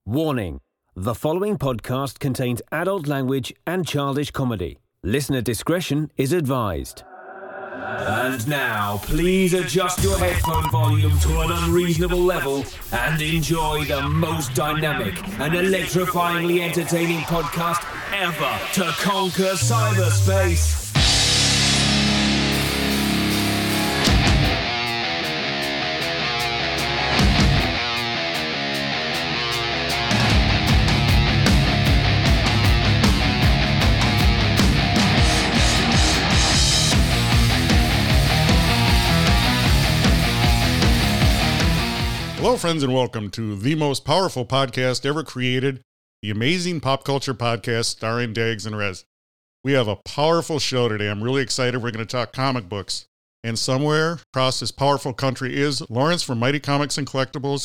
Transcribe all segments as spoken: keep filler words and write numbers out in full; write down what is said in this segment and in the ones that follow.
Warning: the following podcast contains adult language and childish comedy. Listener discretion is advised. And now, please adjust your headphone volume to an unreasonable level and enjoy the most dynamic and electrifyingly entertaining podcast ever to conquer cyberspace. Hello, friends, and welcome to the most powerful podcast ever created, the Amazing Pop Culture Podcast starring Dags and Rez. We have a powerful show today. I'm really excited. We're going to talk comic books. And somewhere across this powerful country is Lawrence from Mighty Comics and Collectibles.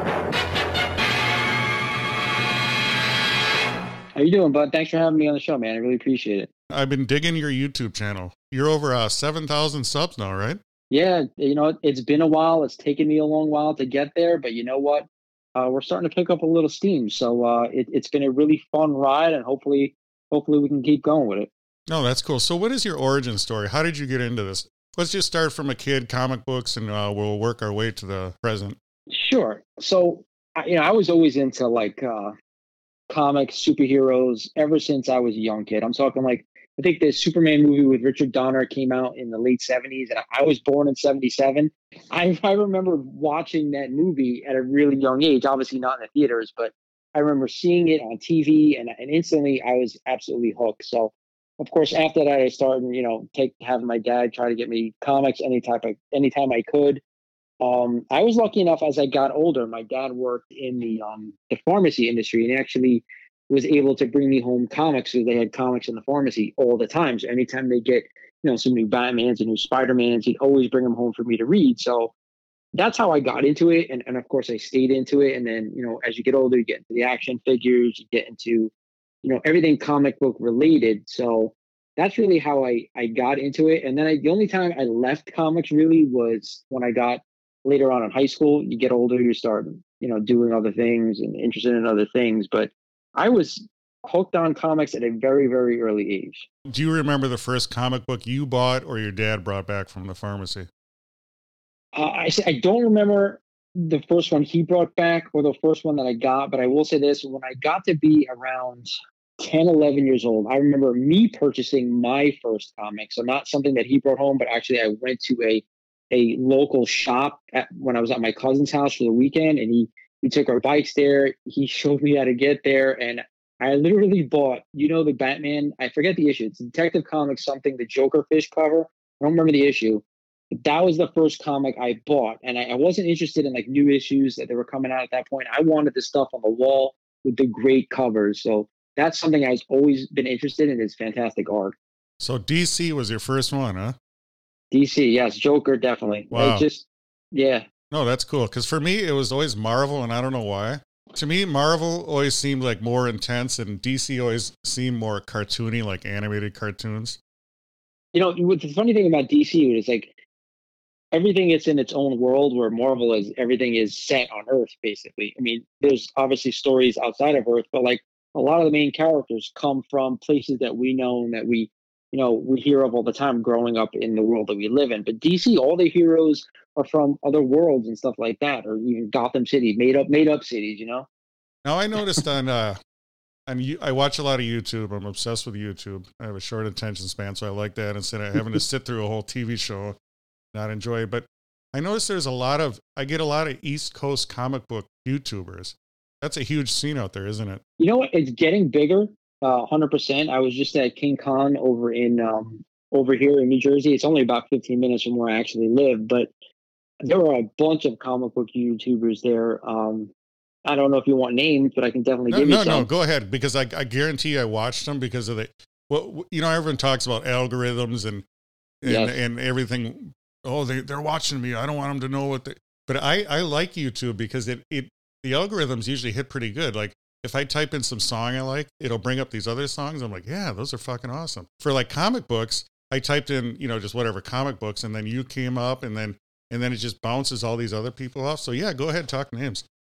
How you doing, bud? Thanks for having me on the show, man. I really appreciate it. I've been digging your YouTube channel. You're over uh, seven thousand subs now, right? Yeah, you know, it's been a while. It's taken me a long while to get there, but you know what? Uh, we're starting to pick up a little steam. So uh, it, it's been a really fun ride, and hopefully, hopefully we can keep going with it. No, that's cool. So what is your origin story? How did you get into this? Let's just start from a kid, comic books, and uh, we'll work our way to the present. Sure. So, I- you know, I was always into like uh, comics, superheroes ever since I was a young kid. I'm talking like, I think the Superman movie with Richard Donner came out in the late seventies, and I was born in seventy-seven. I, I remember watching that movie at a really young age, obviously not in the theaters, but I remember seeing it on T V, and, and instantly I was absolutely hooked. So, of course, after that, I started, you know, take having my dad try to get me comics any type of anytime I could. Um, I was lucky enough as I got older. My dad worked in the um, the pharmacy industry, and actually was able to bring me home comics because they had comics in the pharmacy all the time. So anytime they get, you know, some new Batmans and new Spider-Mans, he'd always bring them home for me to read. So that's how I got into it. And, and of course I stayed into it. And then, you know, as you get older, you get into the action figures, you get into, you know, everything comic book related. So that's really how I, I got into it. And then I, the only time I left comics really was when I got later on in high school. You get older, you start, you know, doing other things and interested in other things. But I was hooked on comics at a very, very early age. Do you remember the first comic book you bought or your dad brought back from the pharmacy? Uh, I say I don't remember the first one he brought back or the first one that I got, but I will say this: when I got to be around ten, eleven years old, I remember me purchasing my first comic. So not something that he brought home, but actually I went to a a local shop at, when I was at my cousin's house for the weekend, and he We took our bikes there. He showed me how to get there. And I literally bought, you know, the Batman. I forget the issue. It's Detective Comics something, the Joker fish cover. I don't remember the issue. But that was the first comic I bought. And I, I wasn't interested in like new issues that they were coming out at that point. I wanted the stuff on the wall with the great covers. So that's something I've always been interested in, is fantastic art. So D C was your first one, huh? D C, yes. Joker, definitely. Wow. It just, yeah. No, that's cool. Because for me, it was always Marvel, and I don't know why. To me, Marvel always seemed like more intense, and D C always seemed more cartoony, like animated cartoons. You know, what the funny thing about D C is like everything is in its own world, where Marvel is everything is set on Earth, basically. I mean, there's obviously stories outside of Earth, but like a lot of the main characters come from places that we know and that we, you know, we hear of all the time growing up in the world that we live in. But D C, all the heroes are from other worlds and stuff like that, or even Gotham City, made up, made up cities, you know? Now, I noticed on, uh, on you, I watch a lot of YouTube. I'm obsessed with YouTube. I have a short attention span, so I like that instead of having to sit through a whole T V show, not enjoy it. But I noticed there's a lot of, I get a lot of East Coast comic book YouTubers. That's a huge scene out there, isn't it? You know what? It's getting bigger. Uh, one hundred percent. I was just at King Con over in um, over here in New Jersey. It's only about fifteen minutes from where I actually live, but there are a bunch of comic book YouTubers there. Um, I don't know if you want names, but I can definitely No, give no, you some. no. Go ahead, because I, I guarantee I watched them because of the. Well, you know, everyone talks about algorithms and and, Yes. and everything. Oh, they they're watching me. I don't want them to know what they. But I I like YouTube because it it the algorithms usually hit pretty good. Like, if I type in some song I like, it'll bring up these other songs. I'm like, yeah, those are fucking awesome. For like comic books, I typed in, you know, just whatever comic books, and then you came up, and then and then it just bounces all these other people off. So yeah, go ahead, talk names.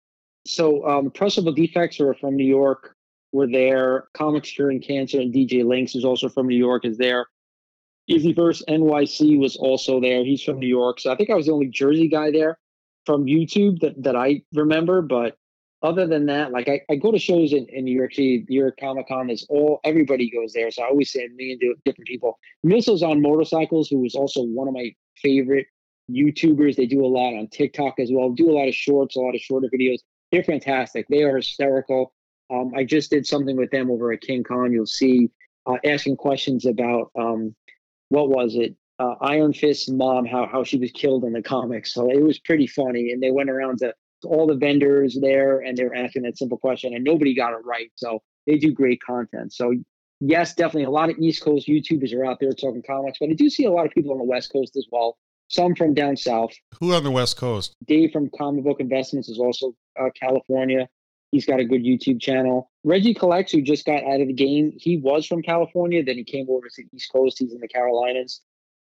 So um, Pressable Defects are from New York. Were there. Comics Curing Cancer and D J Links, who's also from New York, is there. Easyverse N Y C was also there. He's from New York. So I think I was the only Jersey guy there from YouTube that, that I remember. But other than that, like I, I go to shows in, in New York City, New York Comic Con, is all everybody goes there. So I always say a million different people. Missiles on Motorcycles, who was also one of my favorite YouTubers. They do a lot on TikTok as well, do a lot of shorts, a lot of shorter videos. They're fantastic. They are hysterical. Um, I just did something with them over at King Con. You'll see uh, asking questions about um, what was it? Uh, Iron Fist's mom, how how she was killed in the comics. So it was pretty funny. And they went around to all the vendors there and they were asking that simple question and nobody got it right. So they do great content. So yes, definitely a lot of East Coast YouTubers are out there talking comics, but I do see a lot of people on the West Coast as well. Some from down south. Who on the West Coast? Dave from Comic Book Investments is also uh, California. He's got a good YouTube channel. Reggie Collects, who just got out of the game, he was from California. Then he came over to the East Coast. He's in the Carolinas.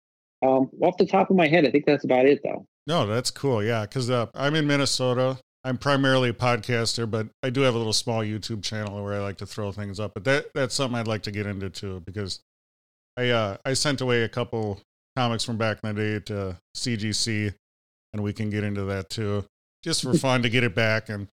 Um, off the top of my head, I think that's about it, though. No, that's cool. Yeah, because uh, I'm in Minnesota. I'm primarily a podcaster, but I do have a little small YouTube channel where I like to throw things up. But that that's something I'd like to get into, too, because I uh, I sent away a couple comics from back in the day to C G C, and we can get into that, too, just for fun to get it back. And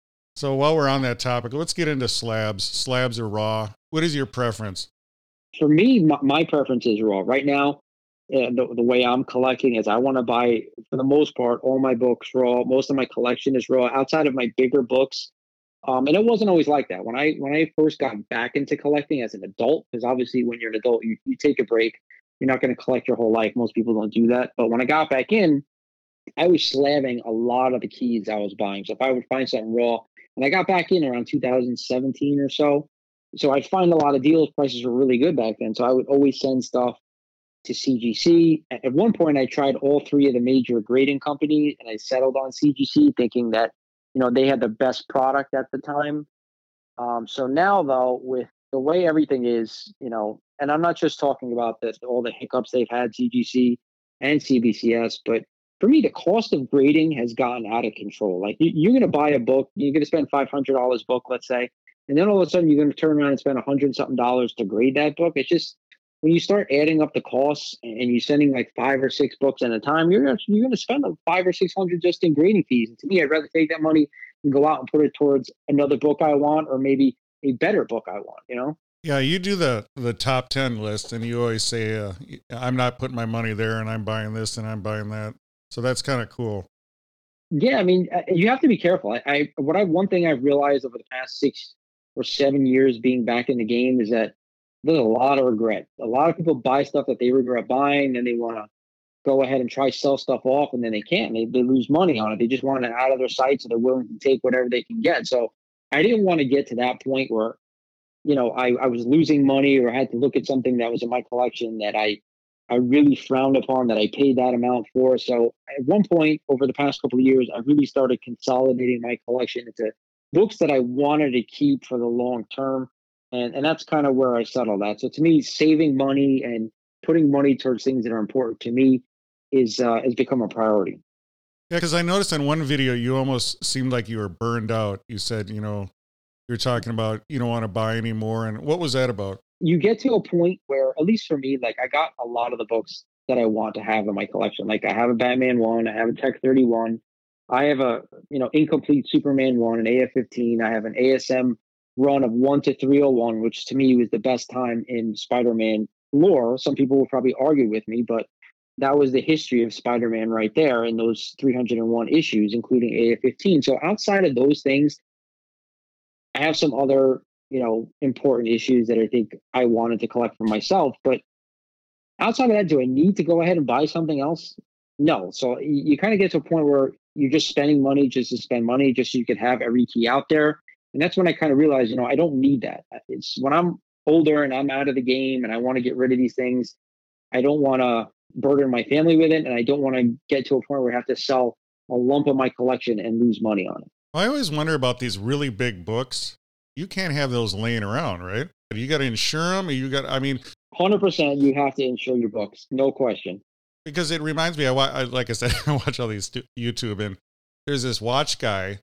so while we're on that topic, let's get into slabs. Slabs or raw? What is your preference? For me, my, my preference is raw. Right now, uh, the, the way I'm collecting is I want to buy, for the most part, all my books raw. Most of my collection is raw outside of my bigger books. Um, and it wasn't always like that. When I when I first got back into collecting as an adult, because obviously when you're an adult, you, you take a break. You're not going to collect your whole life. Most people don't do that. But when I got back in, I was slabbing a lot of the keys I was buying. So if I would find something raw, and I got back in around two thousand seventeen or so. So I'd find a lot of deals. Prices were really good back then. So I would always send stuff to C G C. At one point, I tried all three of the major grading companies, and I settled on C G C, thinking that, you know, they had the best product at the time. Um, so now, though, with the way everything is, you know, and I'm not just talking about the, all the hiccups they've had, C G C and C B C S, but for me, the cost of grading has gotten out of control. Like you, you're going to buy a book, you're going to spend five hundred dollars book, let's say, and then all of a sudden you're going to turn around and spend a hundred something dollars to grade that book. It's just, when you start adding up the costs and you're sending like five or six books at a time, you're, you're going to spend like five or six hundred just in grading fees. And to me, I'd rather take that money and go out and put it towards another book I want, or maybe a better book I want, you know? Yeah, you do the, the top ten list and you always say, uh, I'm not putting my money there and I'm buying this and I'm buying that. So that's kind of cool. Yeah, I mean, you have to be careful. I, I what I one thing I've realized over the past six or seven years being back in the game is that there's a lot of regret. A lot of people buy stuff that they regret buying, and they want to go ahead and try sell stuff off, and then they can't. They they lose money on it. They just want it out of their sight, so they're willing to take whatever they can get. So I didn't want to get to that point where, you know, I, I was losing money or I had to look at something that was in my collection that I I really frowned upon, that I paid that amount for. So at one point over the past couple of years, I really started consolidating my collection into books that I wanted to keep for the long term. And, and that's kind of where I settled at. So to me, saving money and putting money towards things that are important to me is uh, has become a priority. Yeah, because I noticed in one video, you almost seemed like you were burned out. You said, you know, you're talking about you don't want to buy anymore. And what was that about? You get to a point where, at least for me, like I got a lot of the books that I want to have in my collection. Like I have a Batman one, I have a Tech thirty-one, I have a, you know, incomplete Superman one, an A F fifteen, I have an A S M run of one to three oh one, which to me was the best time in Spider-Man lore. Some people will probably argue with me, but that was the history of Spider-Man right there in those three hundred one issues, including A F fifteen. So outside of those things, I have some other, you know, important issues that I think I wanted to collect for myself. But outside of that, do I need to go ahead and buy something else? No. So you, you kind of get to a point where you're just spending money just to spend money, just so you could have every key out there. And that's when I kind of realized, you know, I don't need that. It's when I'm older and I'm out of the game and I want to get rid of these things, I don't want to burden my family with it. And I don't want to get to a point where I have to sell a lump of my collection and lose money on it. I always wonder about these really big books. You can't have those laying around, right? You got to insure them. Or you got, I mean, one hundred percent you have to insure your books. No question. Because it reminds me, I, I like I said, I watch all these YouTube, and there's this watch guy,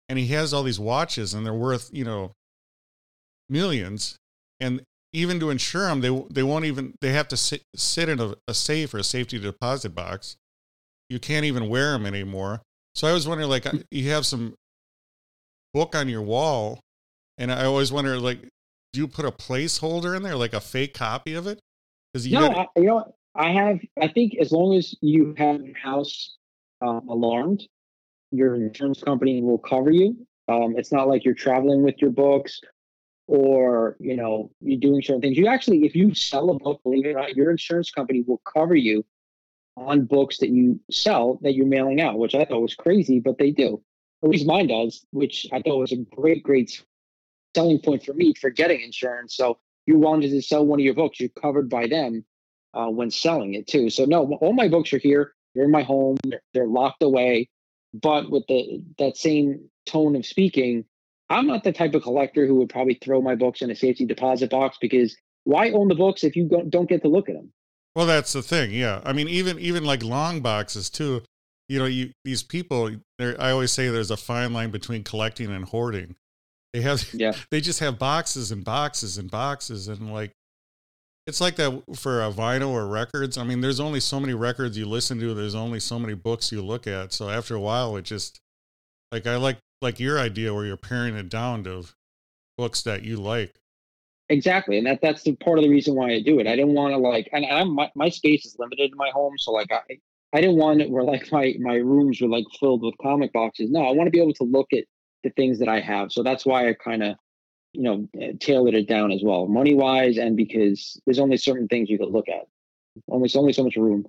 and he has all these watches, and they're worth, you know, millions. And even to insure them, they they won't even, they have to sit, sit in a, a safe or a safety deposit box. You can't even wear them anymore. So I was wondering, like, you have some book on your wall, and I always wonder, like, do you put a placeholder in there, like a fake copy of it? Because you No, gotta, I, you know, I have, I think as long as you have your house um, alarmed, your insurance company will cover you. Um, it's not like you're traveling with your books or, you know, you're doing certain things. You actually, if you sell a book, believe it or not, your insurance company will cover you on books that you sell that you're mailing out, which I thought was crazy, but they do. At least mine does, which I thought was a great, great selling point for me for getting insurance. So you wanted to sell one of your books, you're covered by them uh, when selling it too. So no, all my books are here. They're in my home. They're, they're locked away. But with the that same tone of speaking, I'm not the type of collector who would probably throw my books in a safety deposit box, because why own the books if you don't get to look at them? well, that's the thing. Yeah. I mean, even, even like long boxes too, you know, you, these people, there, I always say there's a fine line between collecting and hoarding. They have, Yeah. they just have boxes and boxes and boxes. And like, it's like that for a vinyl or records. I mean, there's only so many records you listen to. There's only so many books you look at. So after a while, it just, like, I like, like your idea where you're paring it down to books that you like. Exactly. And that that's the part of the reason why I do it. I didn't want to like, and I'm, my, my space is limited in my home. So like, I, I didn't want it where like my, my rooms were like filled with comic boxes. No, I want to be able to look at the things that I have. So that's why I kind of, you know, tailored it down as well, money wise. And because there's only certain things you could look at. Only, only so much room.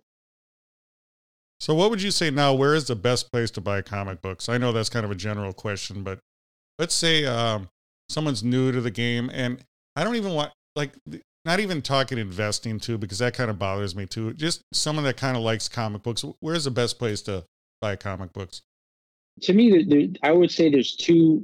So what would you say now, where is the best place to buy comic books? I know that's kind of a general question, but let's say um, someone's new to the game, and I don't even want, like, not even talking investing too, because that kind of bothers me too. Just someone that kind of likes comic books. Where's the best place to buy comic books? To me, there, there, I would say there's two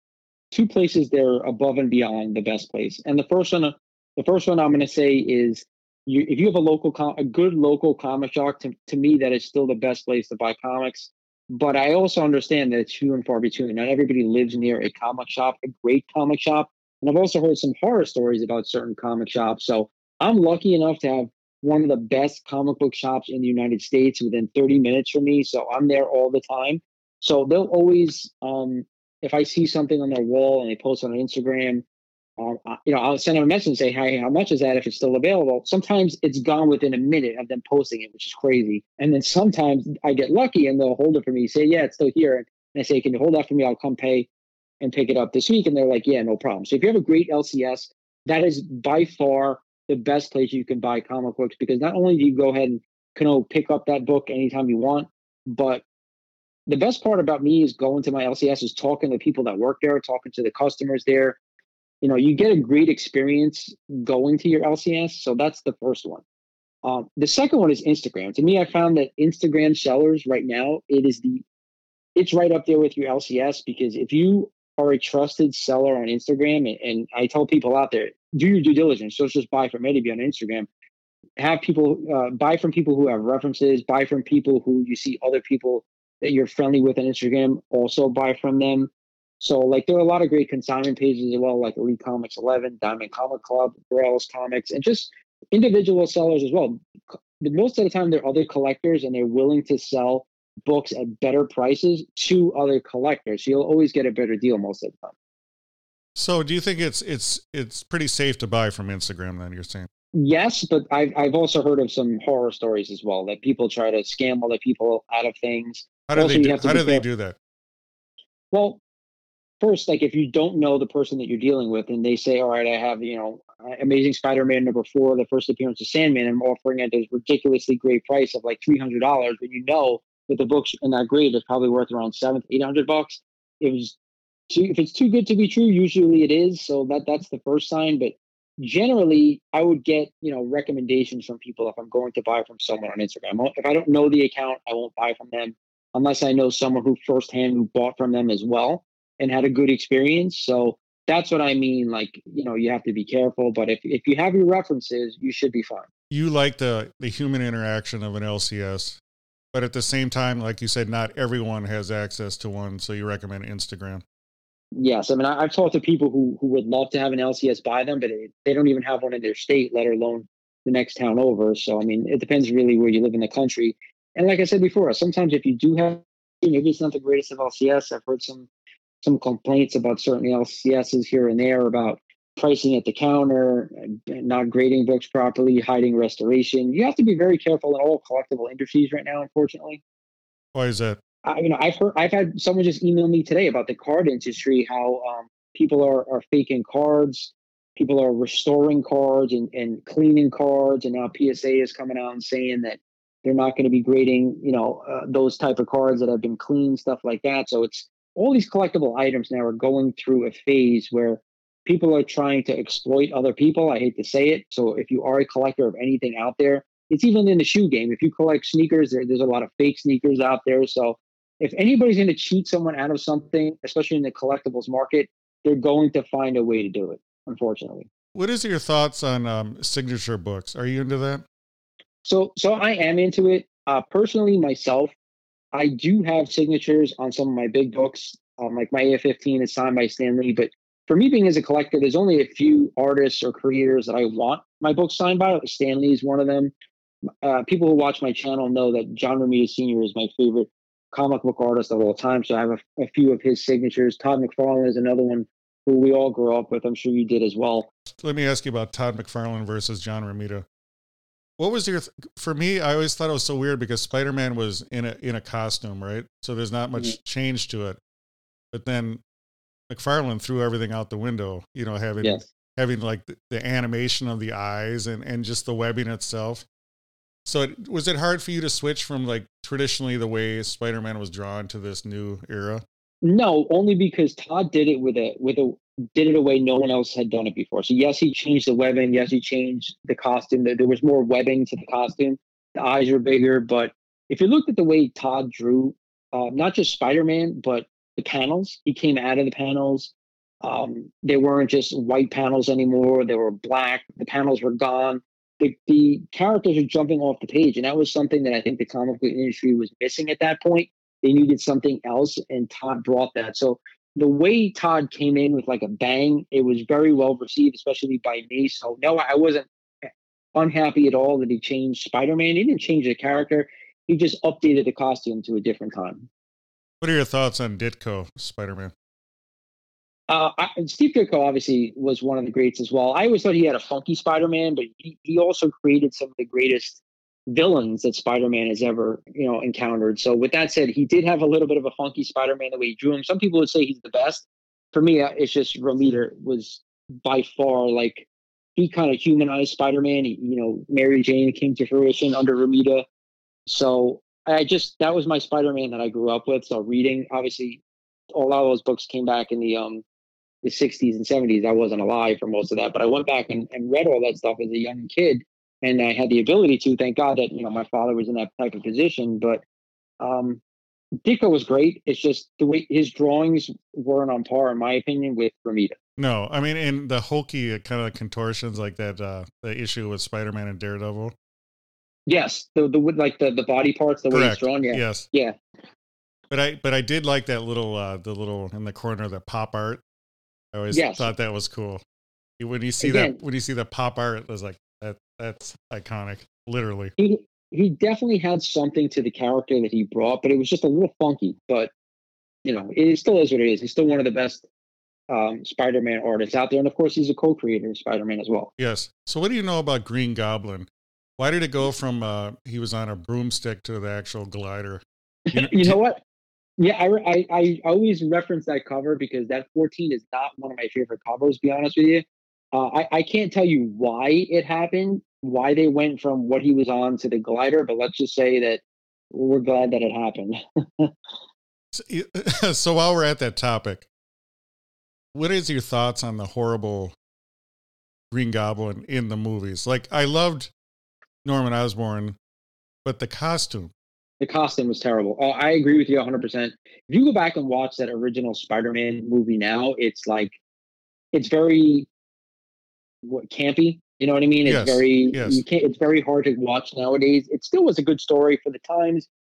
two places that are above and beyond the best place. And the first one, the first one I'm going to say is, you, if you have a local, com- a good local comic shop, to, to me, that is still the best place to buy comics. But I also understand that it's few and far between. Not everybody lives near a comic shop, a great comic shop. And I've also heard some horror stories about certain comic shops. So I'm lucky enough to have one of the best comic book shops in the United States within thirty minutes from me. So I'm there all the time. So they'll always, um, if I see something on their wall and they post it on Instagram, um, I- you know, I'll send them a message and say, "Hey, how much is that?" If it's still available. Sometimes it's gone within a minute of them posting it, which is crazy. And then sometimes I get lucky and they'll hold it for me. Say, "Yeah, it's still here." And I say, "Can you hold that for me? I'll come pay and pick it up this week." And they're like, "Yeah, no problem." So if you have a great L C S, that is by far the best place you can buy comic books, because not only do you go ahead and you know pick up that book anytime you want, but the best part about me is going to my L C S is talking to people that work there, talking to the customers there. You know, you get a great experience going to your L C S. So that's the first one. Um, the second one is Instagram. To me, I found that Instagram sellers right now, it is the, it's right up there with your L C S, because if you are a trusted seller on Instagram, and, and I tell people out there, do your due diligence. Don't just buy from anybody on Instagram. Have people uh, buy from people who have references, buy from people who you see other people that you're friendly with on Instagram also buy from them. So like there are a lot of great consignment pages as well, like Elite Comics eleven, Diamond Comic Club, Grails Comics, and just individual sellers as well. Most of the time they're other collectors and they're willing to sell books at better prices to other collectors. So you'll always get a better deal most of the time. So do you think it's it's it's pretty safe to buy from Instagram then, you're saying? Yes, but I've I've also heard of some horror stories as well, that people try to scam other people out of things. How do Also, they you do, have to how be do they careful. do that? Well, first, like if you don't know the person that you're dealing with and they say, "All right, I have, you know, Amazing Spider-Man number four, the first appearance of Sandman, I'm offering it at a ridiculously great price of like three hundred dollars, but you know that the book's in that grade is probably worth around seven, eight hundred bucks. It was too, if it's too good to be true, usually it is. So that that's the first sign. But generally, I would get, you know, recommendations from people if I'm going to buy from someone on Instagram. If I don't know the account, I won't buy from them unless I know someone who firsthand who bought from them as well and had a good experience. So that's what I mean. Like, you know, you have to be careful, but if, if you have your references, you should be fine. You like the, the human interaction of an L C S, But at the same time, like you said, not everyone has access to one. So you recommend Instagram. Yes. I mean, I, I've talked to people who, who would love to have an L C S by them, but it, they don't even have one in their state, let alone the next town over. So, I mean, it depends really where you live in the country. And like I said before, sometimes if you do have, maybe it's not the greatest of L C S. I've heard some, some complaints about certain L C Ss here and there about pricing at the counter, not grading books properly, hiding restoration. You have to be very careful in all collectible industries right now, unfortunately. Why is that? I, you know, I've heard, I've had someone just email me today about the card industry, how um, people are, are faking cards, people are restoring cards and, and cleaning cards, and now P S A is coming out and saying that they're not going to be grading, you know, uh, those type of cards that have been cleaned, stuff like that. So it's all these collectible items now are going through a phase where people are trying to exploit other people. I hate to say it. So if you are a collector of anything out there, it's even in the shoe game. If you collect sneakers, there, there's a lot of fake sneakers out there. So if anybody's going to cheat someone out of something, especially in the collectibles market, they're going to find a way to do it, unfortunately. What is your thoughts on um, signature books? Are you into that? So, so I am into it. Uh, personally, myself, I do have signatures on some of my big books. Um, like my A F fifteen is signed by Stan Lee, but for me being as a collector, there's only a few artists or creators that I want my books signed by. Stan Lee is one of them. Uh, people who watch my channel know that John Romita Senior is my favorite comic book artist of all time. So I have a, a few of his signatures. Todd McFarlane is another one who we all grew up with. I'm sure you did as well. Let me ask you about Todd McFarlane versus John Romita. What was your, th- for me, I always thought it was so weird because Spider-Man was in a, in a costume, right? So there's not much mm-hmm. change to it. But then McFarlane threw everything out the window, you know, having, yes. having like the, the animation of the eyes and, and just the webbing itself. So it, was it hard for you to switch from like traditionally the way Spider-Man was drawn to this new era? No, only because Todd did it with a, with a, did it a way no one else had done it before. So yes, he changed the webbing. Yes, he changed the costume. There was more webbing to the costume. The eyes were bigger. But if you looked at the way Todd drew, uh, not just Spider-Man, but the panels, he came out of the panels. Um, they weren't just white panels anymore. They were black. The panels were gone. The, the characters are jumping off the page. And that was something that I think the comic book industry was missing at that point. They needed something else, and Todd brought that. So the way Todd came in with like a bang, it was very well received, especially by me. So no, I wasn't unhappy at all that he changed Spider-Man. He didn't change the character. He just updated the costume to a different time. What are your thoughts on Ditko Spider-Man? Uh, I, Steve Ditko obviously was one of the greats as well. I always thought he had a funky Spider-Man, but he, he also created some of the greatest villains that Spider-Man has ever, you know, encountered. So with that said, he did have a little bit of a funky Spider-Man the way he drew him. Some people would say he's the best. For me, it's just Romita was by far like he kind of humanized Spider-Man. He, you know, Mary Jane came to fruition under Romita. So I just, that was my Spider-Man that I grew up with. So reading, obviously, a lot of those books came back in the um the sixties and seventies. I wasn't alive for most of that, but I went back and, and read all that stuff as a young kid. And I had the ability to, thank God that, you know, my father was in that type of position. But um, Ditko was great. It's just the way his drawings weren't on par, in my opinion, with Romita. No, I mean, in the hokey kind of contortions like that, uh, the issue with Spider-Man and Daredevil. Yes, the the like the, the body parts, the Correct. way it's drawn. Yeah, yes, yeah. But I but I did like that little uh, the little in the corner, the pop art. I always yes. thought that was cool. When you see Again, that when you see the pop art, it was like that. That's iconic, literally. He he definitely had something to the character that he brought, but it was just a little funky. But you know, it still is what it is. He's still one of the best um, Spider-Man artists out there, and of course, he's a co-creator of Spider-Man as well. Yes. So, what do you know about Green Goblin? Why did it go from uh, he was on a broomstick to the actual glider? You know, you know what? Yeah, I, I I always reference that cover because that fourteen is not one of my favorite covers. To be honest with you. Uh, I, I can't tell you why it happened, why they went from what he was on to the glider, but let's just say that we're glad that it happened. so, so while we're at that topic, what is your thoughts on the horrible Green Goblin in the movies? Like, I loved Norman Osborn, but the costume. The costume was terrible. Uh, I agree with you one hundred percent. If you go back and watch that original Spider-Man movie now, it's like, it's very... what campy, you know what I mean? It's yes, very yes. you can't. It's very hard to watch nowadays. It still was a good story for the times,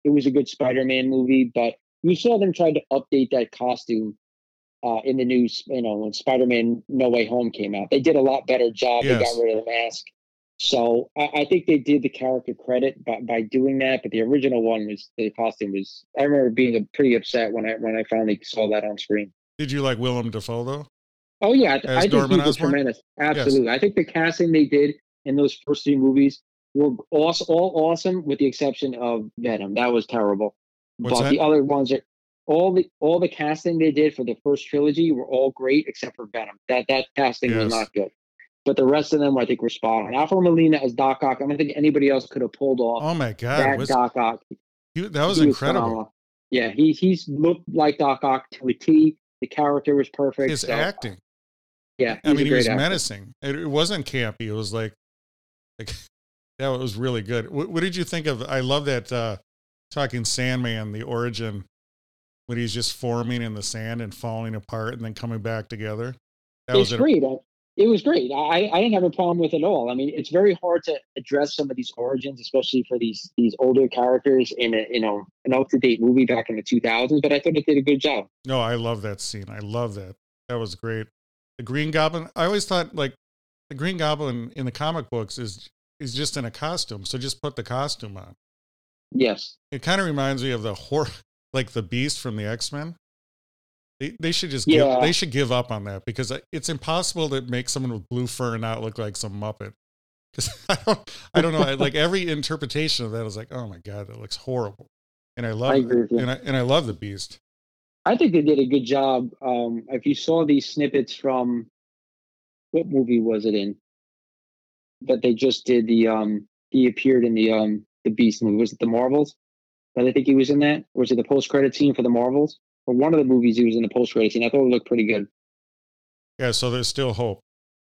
it was a good Spider-Man movie, but you saw them try to update that costume uh, in the news, you know, when Spider-Man No Way Home came out. They did a lot better job. Yes. They got rid of the mask. So I, I think they did the character credit by, by doing that. But the original one was, the costume was, I remember being pretty upset when I when I finally saw that on screen. Did you like Willem Dafoe, though? Oh, yeah. I, I think Norman he was Osborn? tremendous. Absolutely. Yes. I think the casting they did in those first three movies were awesome, all awesome, with the exception of Venom. That was terrible. What's but that? the other ones are all the all the casting they did for the first trilogy were all great except for Venom. That that casting Yes. was not good. But the rest of them, I think, were spot on. Alfred Molina as Doc Ock. I don't think anybody else could have pulled off Oh my God. that Was, Doc Ock. he, that was He incredible. phenomenal. Yeah, he he's looked like Doc Ock to a T. The character was perfect. His so, acting. Yeah, I he's mean, a he was great actor. menacing. It, it wasn't campy. It was like, like that was really good. What, what did you think of? I love that uh, talking Sandman, the origin, when he's just forming in the sand and falling apart and then coming back together. That It's was great. I- It was great. I, I didn't have a problem with it at all. I mean, it's very hard to address some of these origins, especially for these these older characters in a you know an up to date movie back in the two thousands. But I thought it did a good job. No, I love that scene. I love that. That was great. The Green Goblin. I always thought like the Green Goblin in the comic books is is just in a costume, so just put the costume on. Yes. It kind of reminds me of the horror, like the Beast from the X-Men. They they should just Yeah. give, they should give up on that because it's impossible to make someone with blue fur not look like some Muppet. Because I don't I don't know, like every interpretation of that is like, oh my God, that looks horrible. And I love I agree with you. and I and I love the Beast. I think they did a good job. Um, if you saw these snippets from what movie was it in? That they just did the um he appeared in the um the Beast movie. Was it the Marvels? But I think he was in that. Or was it the post credit scene for the Marvels? Or one of the movies he was in the post credit scene. I thought it looked pretty good. Yeah, so there's still hope.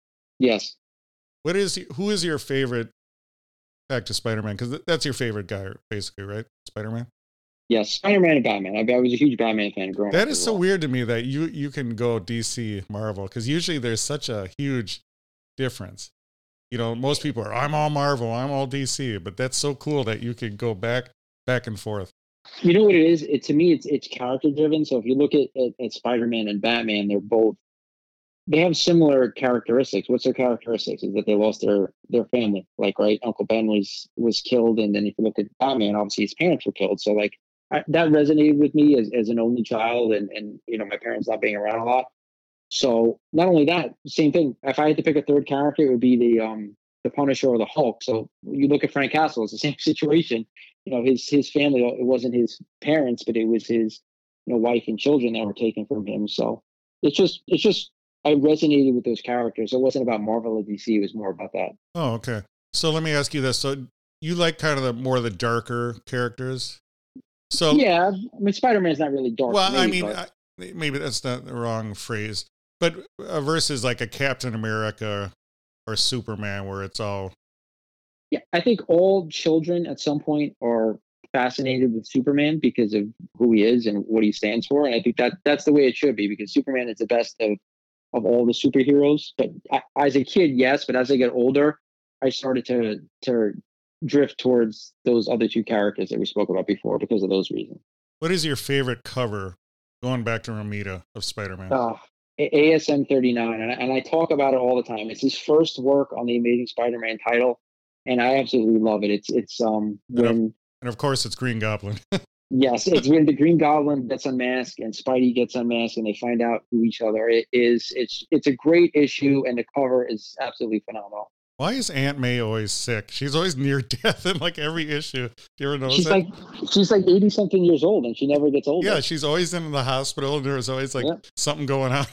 Yes. What is who is your favorite? Back to Spider-Man, because that's your favorite guy, basically, right? Spider-Man. Yes. Spider-Man and Batman. I, I was a huge Batman fan growing That up. is as so well. weird to me that you you can go D C Marvel because usually there's such a huge difference. You know, most people are I'm all Marvel, I'm all D C, but that's so cool that you can go back back and forth. You know what it is? It to me, it's it's character driven. So if you look at, at, at Spider-Man and Batman, they're both they have similar characteristics. What's their characteristics? Is that they lost their their family. Like right, Uncle Ben was was killed, and then if you look at Batman, obviously his parents were killed. So like I, that resonated with me as as an only child, and and you know my parents not being around a lot. So not only that, same thing. If I had to pick a third character, it would be the um the Punisher or the Hulk. So you look at Frank Castle, it's the same situation. You know, his his family, it wasn't his parents, but it was his you know wife and children that were taken from him. So it's just it's just I resonated with those characters. It wasn't about Marvel or D C. It was more about that. Oh, okay. So let me ask you this: so you like kind of the more of the darker characters? So Yeah, I mean Spider-Man's not really dark. well, to me, I mean, but- I, maybe that's not the wrong phrase, but uh, versus like a Captain America or Superman, where it's all yeah, I think all children at some point are fascinated with Superman because of who he is and what he stands for, and I think that that's the way it should be because Superman is the best of of all the superheroes. But I, as a kid, yes, but as I get older, I started to to drift towards those other two characters that we spoke about before because of those reasons. What is your favorite cover, going back to Romita, of Spider-Man? Uh, A S M thirty-nine, and I, and I talk about it all the time. It's his first work on the Amazing Spider-Man title, and I absolutely love it. It's it's um when And of course, it's Green Goblin. yes, it's when the Green Goblin gets unmasked and Spidey gets unmasked, and they find out who each other it is. It's it's a great issue, and the cover is absolutely phenomenal. Why is Aunt May always sick? She's always near death in like every issue. Do you ever notice She's that? like she's like eighty something years old, and she never gets older. Yeah, she's always in the hospital, and there's always like Yeah. something going on.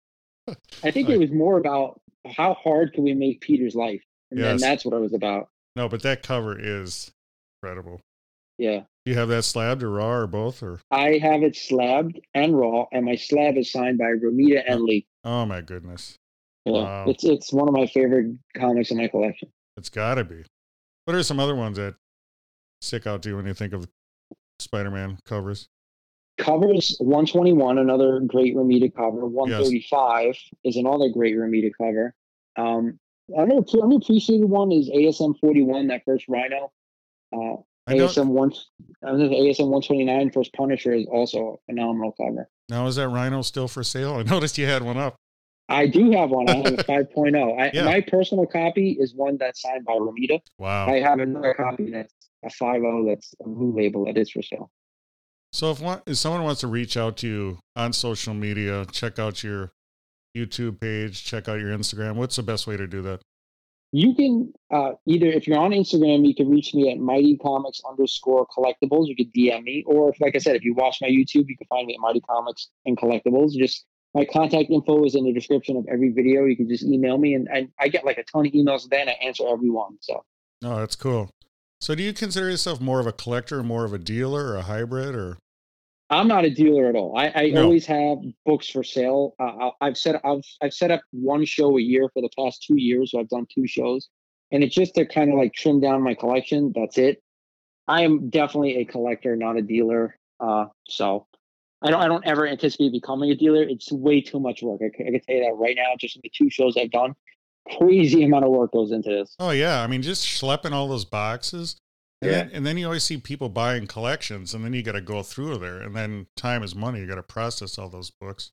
I think it was more about how hard can we make Peter's life, and, Yes. and that's what it was about. No, but that cover is incredible. Yeah. Do you have that slabbed or raw or both? Or I have it slabbed and raw, and my slab is signed by Romita and Lee. oh my goodness, Yeah, Wow. it's it's one of my favorite comics in my collection. it's got to be. What are some other ones that stick out to you when you think of Spider-Man covers? Covers one twenty-one, another great Romita cover. one thirty-five is another great Romita cover. Um, another unappreciated one is A S M forty-one, that first Rhino. Uh, I know. A S M one, I was A S M one twenty-nine First Punisher is also a phenomenal cover. Now, is that Rhino still for sale? I noticed you had one up. I do have one. I have a five point oh. I, Yeah. My personal copy is one that's signed by Romita. Wow. I have another copy that's a five point oh that's a blue label that is for sale. So if, one, if someone wants to reach out to you on social media, check out your YouTube page, check out your Instagram, what's the best way to do that? You can uh, either, if you're on Instagram, you can reach me at Mighty Comics underscore collectibles. You could D M me. Or, if, like I said, if you watch my YouTube, you can find me at Mighty Comics and Collectibles. Just my contact info is in the description of every video. You can just email me, and, and I get like a ton of emails a day, and I answer every one. So, oh, that's cool. So do you consider yourself more of a collector, more of a dealer, or a hybrid, or? I'm not a dealer at all. I, I No. always have books for sale. Uh, I've set I've I've set up one show a year for the past two years. So I've done two shows, and it's just to kind of like trim down my collection. That's it. I am definitely a collector, not a dealer. Uh, so I don't I don't ever anticipate becoming a dealer. It's way too much work. I can, I can tell you that right now. Just in the two shows I've done, crazy amount of work goes into this. Oh yeah, I mean, just schlepping all those boxes. And, Yeah. then, and then you always see people buying collections, and then you got to go through there, and then time is money. You got to process all those books.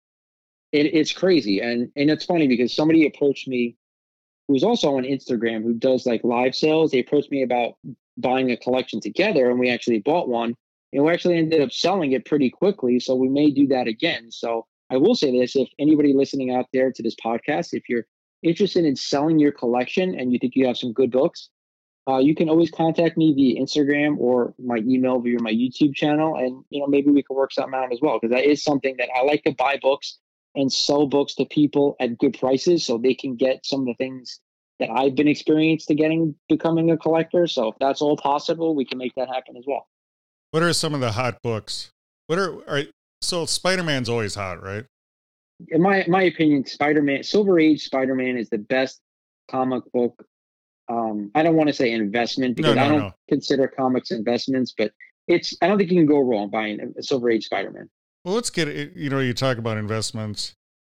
It, it's crazy, and and it's funny because somebody approached me, who's also on Instagram, who does like live sales. They approached me about buying a collection together, and we actually bought one, and we actually ended up selling it pretty quickly. So we may do that again. So I will say this: if anybody listening out there to this podcast, if you're interested in selling your collection and you think you have some good books, Uh, you can always contact me via Instagram or my email via my YouTube channel, and you know maybe we can work something out as well, because that is something that I like to buy books and sell books to people at good prices so they can get some of the things that I've been experienced to getting becoming a collector. So if that's all possible, we can make that happen as well. What are some of the hot books? What are, are so Spider-Man's always hot, right? In my my opinion, Spider-Man, Silver Age Spider-Man is the best comic book. Um, I don't want to say investment because No, no, I don't no. consider comics investments, but it's, I don't think you can go wrong buying a Silver Age Spider-Man. Well, let's get it. You know, you talk about investments,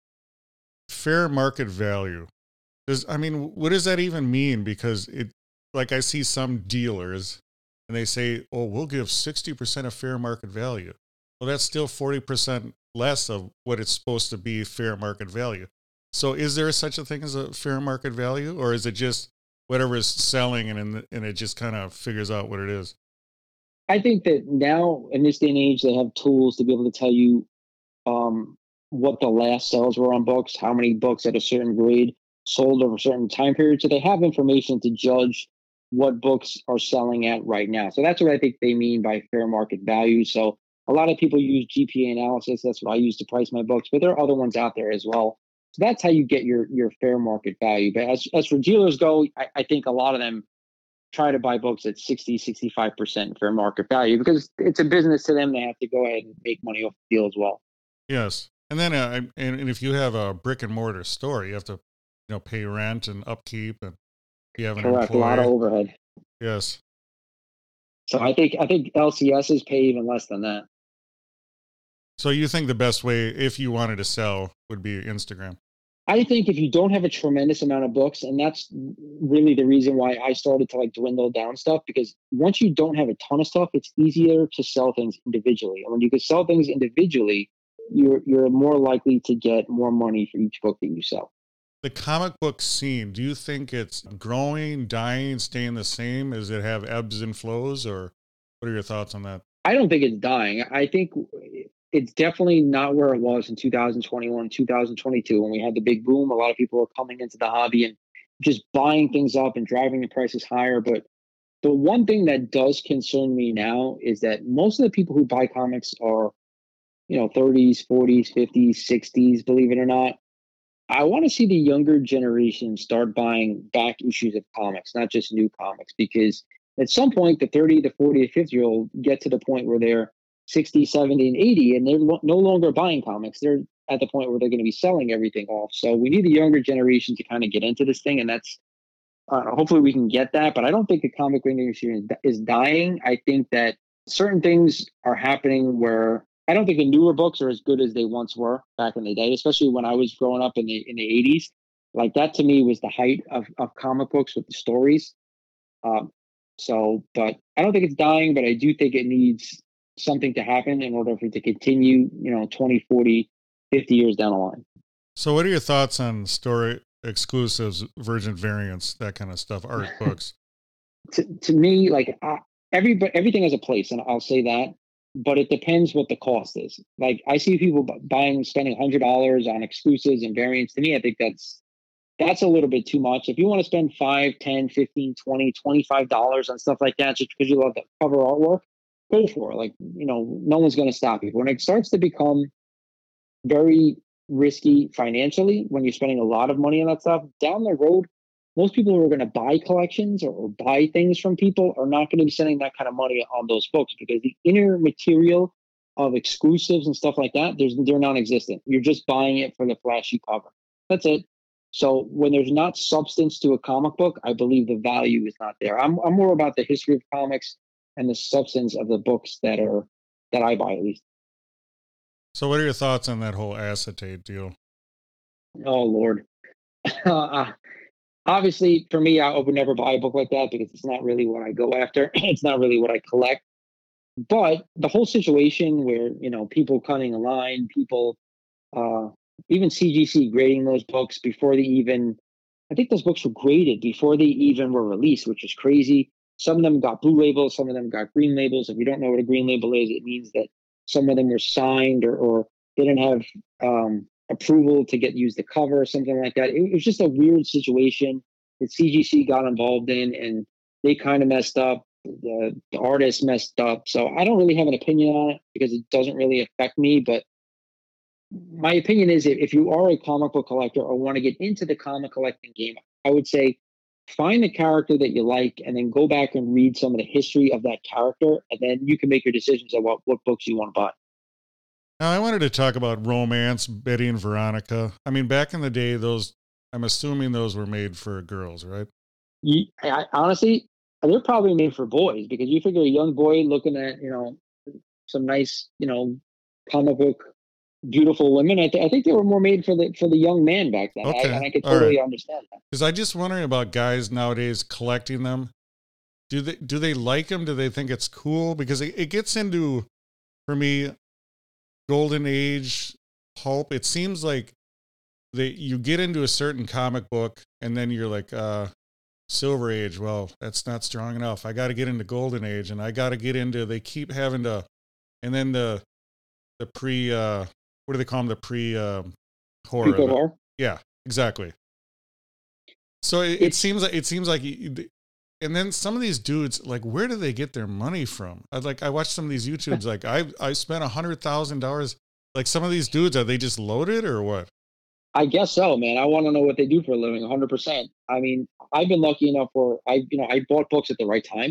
fair market value. Does I mean, what does that even mean? Because it, like, I see some dealers, and they say, "Oh, we'll give sixty percent of fair market value." Well, that's still forty percent less of what it's supposed to be fair market value. So, is there such a thing as a fair market value, or is it just whatever is selling, and in the, and it just kind of figures out what it is? I think that now in this day and age, they have tools to be able to tell you um, what the last sales were on books, how many books at a certain grade sold over a certain time period. So they have information to judge what books are selling at right now. So that's what I think they mean by fair market value. So a lot of people use G P A analysis. That's what I use to price my books, but there are other ones out there as well. So that's how you get your your fair market value. But as, as for dealers go, I, I think a lot of them try to buy books at sixty, sixty-five percent fair market value because it's a business to them. They have to go ahead and make money off the deal as well. Yes. And then, uh, and, and if you have a brick and mortar store, you have to, you know, pay rent and upkeep, and you have an Correct. employee. A lot of overhead. Yes. So I think I think L C Ss pay even less than that. So you think the best way, if you wanted to sell, would be Instagram? I think if you don't have a tremendous amount of books, and that's really the reason why I started to like dwindle down stuff, because once you don't have a ton of stuff, it's easier to sell things individually. And when you can sell things individually, you're you're more likely to get more money for each book that you sell. The comic book scene, do you think it's growing, dying, staying the same? Does it have ebbs and flows, or what are your thoughts on that? I don't think it's dying. I think it's definitely not where it was in two thousand twenty-one, two thousand twenty-two, when we had the big boom. A lot of people were coming into the hobby and just buying things up and driving the prices higher. But the one thing that does concern me now is that most of the people who buy comics are, you know, thirties, forties, fifties, sixties, believe it or not. I want to see the younger generation start buying back issues of comics, not just new comics, because at some point, the thirty, the forty, the fifty year old get to the point where they're sixty, seventy, and eighty, and they're lo- no longer buying comics. They're at the point where they're going to be selling everything off. So we need the younger generation to kind of get into this thing, and that's uh, hopefully we can get that. But I don't think the comic book industry is, is dying. I think that certain things are happening where I don't think the newer books are as good as they once were back in the day, especially when I was growing up in the in the eighties. Like that to me was the height of, of comic books with the stories. Um, So, but I don't think it's dying, but I do think it needs something to happen in order for it to continue, you know, twenty, forty, fifty years down the line. So what are your thoughts on story exclusives, virgin variants, that kind of stuff, art books? to, to me, like uh, every, everything has a place, and I'll say that, but it depends what the cost is. Like I see people bu- buying, spending one hundred dollars on exclusives and variants. To me, I think that's, that's a little bit too much. If you want to spend five, ten, fifteen, twenty, twenty-five dollars on stuff like that, just because you love the cover artwork, go for it. Like, you know, no one's going to stop you. When it starts to become very risky financially, when you're spending a lot of money on that stuff, down the road, most people who are going to buy collections or, or buy things from people are not going to be spending that kind of money on those books, because the inner material of exclusives and stuff like that, there's they're non-existent. You're just buying it for the flashy cover. That's it. So when there's not substance to a comic book, I believe the value is not there. I'm I'm more about the history of comics and the substance of the books that are that I buy, at least. So what are your thoughts on that whole acetate deal? Oh Lord. uh, obviously, for me, I would never buy a book like that because it's not really what I go after. It's not really what I collect. But the whole situation where, you know, people cutting a line, people, uh, even C G C grading those books before they even, I think those books were graded before they even were released, which is crazy. Some of them got blue labels, some of them got green labels. If you don't know what a green label is, it means that some of them were signed or, or they didn't have um, approval to get used to cover or something like that. It, it was just a weird situation that C G C got involved in, and they kind of messed up. The, the artist messed up. So I don't really have an opinion on it because it doesn't really affect me. But my opinion is if, if you are a comic book collector or want to get into the comic collecting game, I would say find the character that you like and then go back and read some of the history of that character. And then you can make your decisions about what books you want to buy. Now, I wanted to talk about romance, Betty and Veronica. I mean, back in the day, those, I'm assuming those were made for girls, right? You, I, honestly, they're probably made for boys, because you figure a young boy looking at, you know, some nice, you know, comic book, beautiful women. I, th- I think they were more made for the for the young man back then. Okay. I, and I could All totally right. understand that. Because I just wondering about guys nowadays collecting them. Do they do they like them? Do they think it's cool? Because it, it gets into, for me, Golden Age, pulp. It seems like they you get into a certain comic book and then you're like, uh, Silver Age. Well, that's not strong enough. I got to get into Golden Age, and I got to get into. They keep having to, and then the the pre. Uh, what do they call them? The pre uh, horror. Pre horror. Yeah, exactly. So it, it seems like it seems like, and then some of these dudes, like, where do they get their money from? I like I watch some of these YouTubes, like I I spent a hundred thousand dollars. Like some of these dudes, are they just loaded or what? I guess so, man. I want to know what they do for a living. one hundred percent. I mean, I've been lucky enough where I, you know, I bought books at the right time.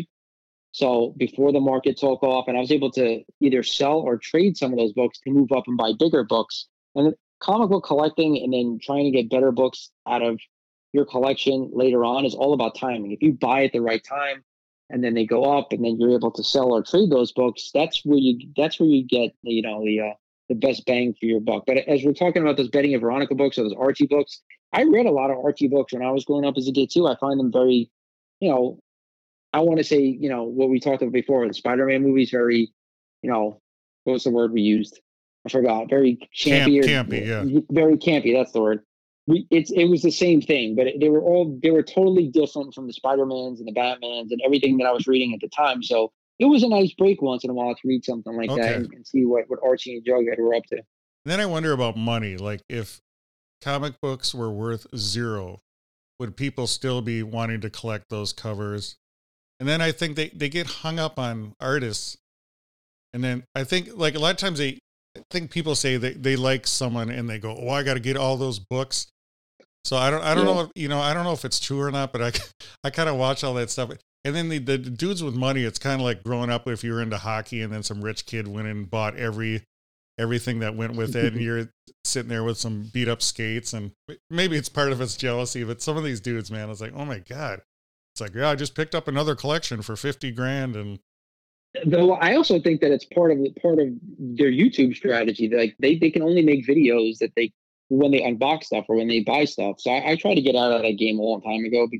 So before the market took off, and I was able to either sell or trade some of those books to move up and buy bigger books. And comic book collecting and then trying to get better books out of your collection later on is all about timing. If you buy at the right time and then they go up and then you're able to sell or trade those books, that's where you that's where you get, you know, the uh, the best bang for your buck. But as we're talking about those Betty and Veronica books or those Archie books, I read a lot of Archie books when I was growing up as a kid too. I find them very, you know, I want to say, you know, what we talked about before, the Spider-Man movies, very, you know, what was the word we used? I forgot. Very campy. Camp, or, campy, yeah. Very campy. That's the word. We, it's it was the same thing, but they were all they were totally different from the Spider-Mans and the Batmans and everything that I was reading at the time. So it was a nice break once in a while to read something like Okay. that and, and see what, what Archie and Jughead were up to. Then I wonder about money. Like if comic books were worth zero, would people still be wanting to collect those covers? And then I think they, they get hung up on artists. And then I think like a lot of times they I think people say they, they like someone and they go, oh, I got to get all those books. So I don't I don't yeah. know if, you know, I don't know if it's true or not, but I, I kind of watch all that stuff. And then the, the dudes with money, it's kind of like growing up if you were into hockey and then some rich kid went and bought every everything that went with it, and you're sitting there with some beat up skates, and maybe it's part of its jealousy, but some of these dudes, man, it's like, oh my God. It's like, yeah, I just picked up another collection for fifty grand. And though I also think that it's part of part of their YouTube strategy. Like they, they can only make videos that they when they unbox stuff or when they buy stuff. So I, I tried to get out of that game a long time ago because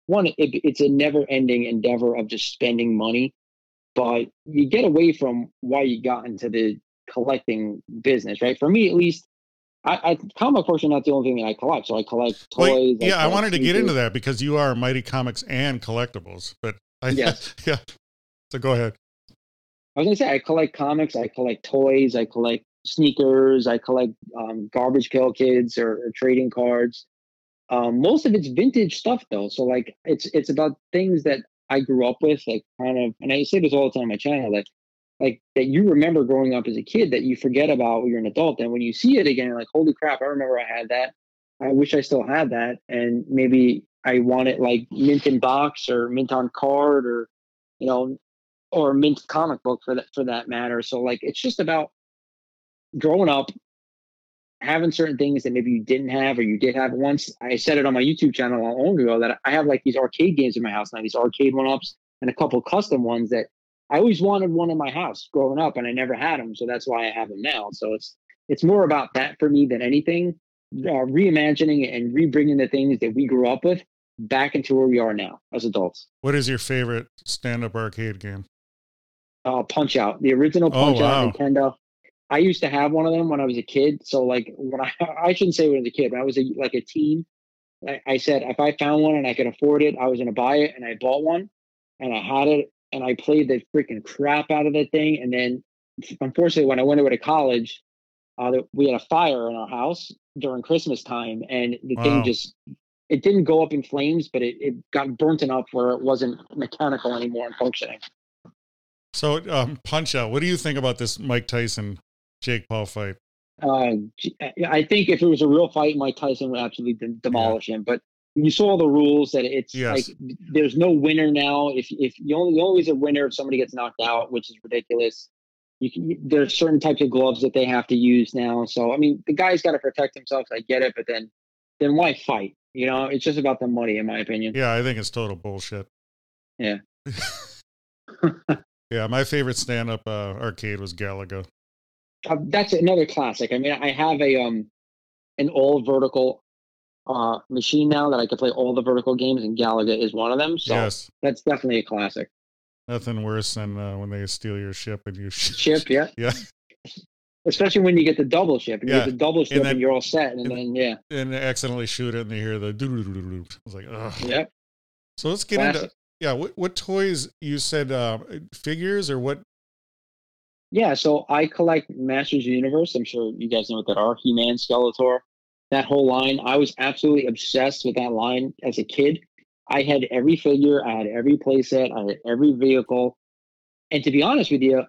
one, it, it's a never ending endeavor of just spending money, but you get away from why you got into the collecting business, right? For me, at least, I, I comic books are not the only thing that I collect. So I collect toys. Well, yeah, I, I wanted to get into that because you are Mighty Comics and collectibles, but I, yes. yeah. So go ahead. I was gonna say I collect comics, I collect toys, I collect sneakers, I collect um, garbage pail kids or, or trading cards. Um, most of it's vintage stuff though, so like it's it's about things that I grew up with, like kind of, and I say this all the time on my channel, like like that you remember growing up as a kid that you forget about when you're an adult, and when you see it again, you're like, holy crap, I remember I had that. I wish I still had that, and maybe I want it like mint in box or mint on card or you know or mint comic book for that for that matter. So like it's just about growing up, having certain things that maybe you didn't have or you did have once. I said it on my YouTube channel a long ago that I have like these arcade games in my house now, these arcade one-ups and a couple custom ones that I always wanted one in my house growing up and I never had them. So that's why I have them now. So it's it's more about that for me than anything, uh, reimagining and rebringing the things that we grew up with back into where we are now as adults. What is your favorite stand-up arcade game? Uh, Punch Out, the original Punch oh, Out wow. Nintendo. I used to have one of them when I was a kid. So like when I, I shouldn't say when I was a kid, when I was a, like a teen, I, I said, if I found one and I could afford it, I was going to buy it. And I bought one and I had it and I played the freaking crap out of that thing. And then unfortunately, when I went away to college, uh, we had a fire in our house during Christmas time and the Wow. thing just, it didn't go up in flames, but it, it got burnt enough where it wasn't mechanical anymore and functioning. So um, Punch Out, what do you think about this Mike Tyson Jake Paul fight? Uh, I think if it was a real fight, Mike Tyson would absolutely de- demolish yeah. him. But you saw the rules that it's yes. like there's no winner now. If if you only you always a winner if somebody gets knocked out, which is ridiculous. You can, there's certain types of gloves that they have to use now. So I mean, the guy's got to protect himself. I get it, but then then why fight? You know, it's just about the money, in my opinion. Yeah, I think it's total bullshit. Yeah. Yeah, my favorite stand-up uh, arcade was Galaga. Uh, that's another classic. I mean, I have a um an all vertical uh machine now that I can play all the vertical games, and Galaga is one of them. So yes. That's definitely a classic. Nothing worse than uh, when they steal your ship and you ship. Yeah, yeah. Especially when you get the double ship, and yeah. you get the double ship, and, then, and you're all set, and, and then yeah, and accidentally shoot it, and they hear the doo doo doo doo. I was like, ugh. Yep. So let's get classic. into yeah. What what toys you said? Uh, figures or what? Yeah, so I collect Masters of the Universe. I'm sure you guys know what that are. He-Man, Skeletor, that whole line. I was absolutely obsessed with that line as a kid. I had every figure, I had every playset, I had every vehicle. And to be honest with you,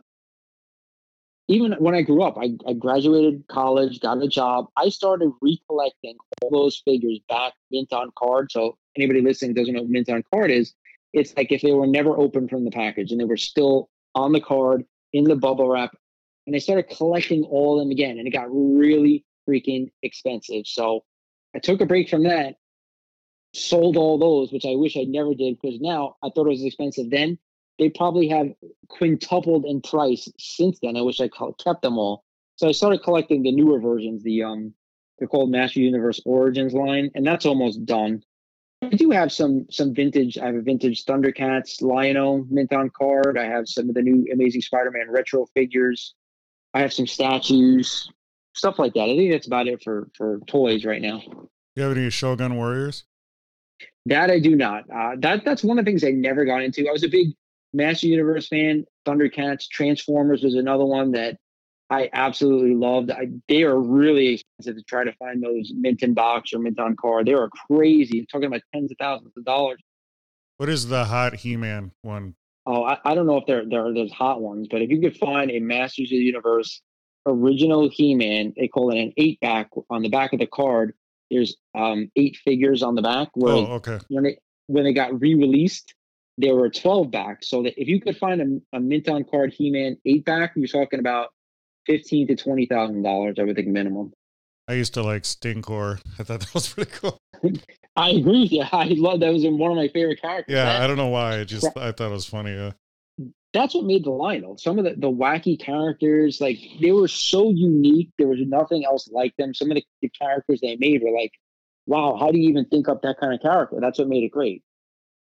even when I grew up, I, I graduated college, got a job. I started recollecting all those figures back mint on card. So anybody listening doesn't know what mint on card is. It's like if they were never opened from the package and they were still on the card, in the bubble wrap, and I started collecting all of them again, and it got really freaking expensive. So I took a break from that, sold all those, which I wish I never did, because now I thought it was expensive then. They probably have quintupled in price since then. I wish I kept them all. So I started collecting the newer versions, the um, they're called Master Universe Origins line, and that's almost done. I do have some some vintage. I have a vintage Thundercats Lion-O mint on card. I have some of the new Amazing Spider-Man retro figures. I have some statues, stuff like that. I think that's about it for for toys right now. You have any Shogun Warriors? That I do not. Uh, that that's one of the things I never got into. I was a big Master Universe fan. Thundercats, Transformers was another one that I absolutely loved. I, they are really expensive to try to find those mint in box or mint on card. They are crazy. I'm talking about tens of thousands of dollars. What is the hot He-Man one? Oh, I, I don't know if there, there are those hot ones, but if you could find a Masters of the Universe original He-Man, they call it an eight back. On the back of the card, there's um, eight figures on the back. Where oh, okay. When they, when they got re-released, there were twelve back. So that if you could find a, a mint on card He-Man eight back, you're talking about fifteen to twenty thousand dollars, I would think minimum. I used to like Stinkor. I thought that was pretty cool. I agree with you. I love that. Was one of my favorite characters. Yeah, that, I don't know why. I just I thought it was funny. Uh, that's what made the line, though. Some of the, the wacky characters, like they were so unique. There was nothing else like them. Some of the, the characters they made were like, wow, how do you even think up that kind of character? That's what made it great.